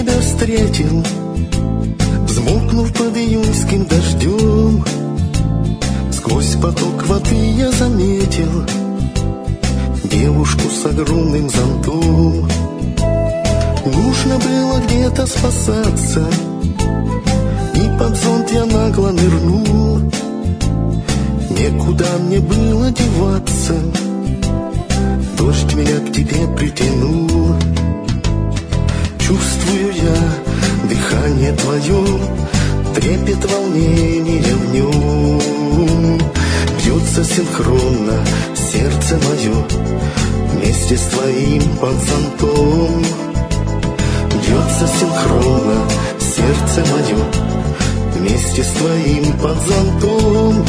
тебя встретил, взмокнув под июньским дождем. Сквозь поток воды я заметил девушку с огромным зонтом. Нужно было где-то спасаться, и под зонт я нагло нырнул. Некуда мне было деваться, дождь меня к тебе притянул. Чувствую я дыхание твое, трепет волнения в нем. Бьется синхронно сердце мое вместе с твоим под зонтом. Бьется синхронно сердце мое вместе с твоим под зонтом.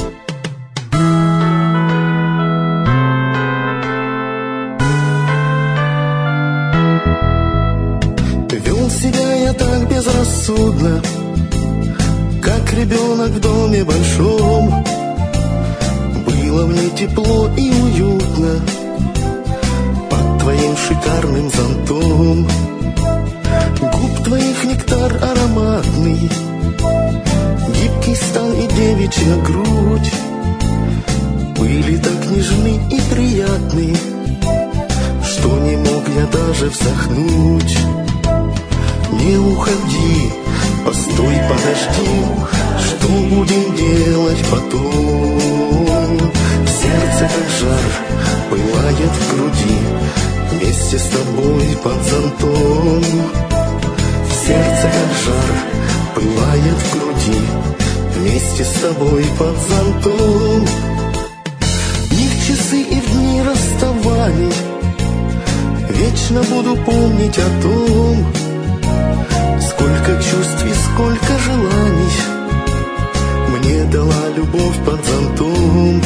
Вел себя я так безрассудно, как ребенок в доме большом. Было мне тепло и уютно под твоим шикарным зонтом. Губ твоих нектар ароматный, гибкий стан и девичья грудь были так нежны и приятны, что не мог я даже вздохнуть. Не уходи, постой, подожди, что будем делать потом? Сердце как жар пылает в груди вместе с тобой под зонтом. Сердце как жар пылает в груди вместе с тобой под зонтом. И в часы, и в дни расставаний вечно буду помнить о том, сколько чувств и сколько желаний мне дала любовь под зонтом.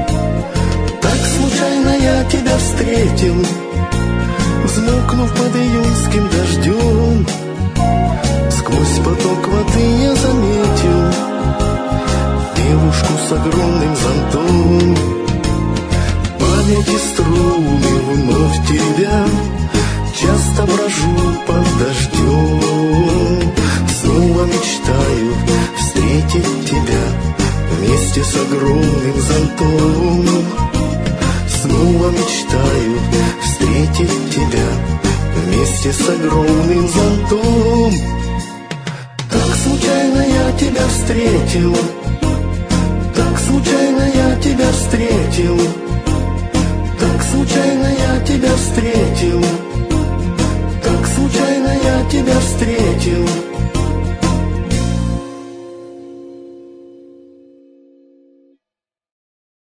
Так случайно я тебя встретил, взмокнув под июньским дождем. Сквозь поток воды я заметил девушку с огромным зонтом. В памяти струны вновь тебя, часто брожу под дождем. Снова мечтаю встретить тебя вместе с огромным зонтом. Снова мечтаю встретить тебя вместе с огромным зонтом. Так случайно я тебя встретил, так случайно я тебя встретил.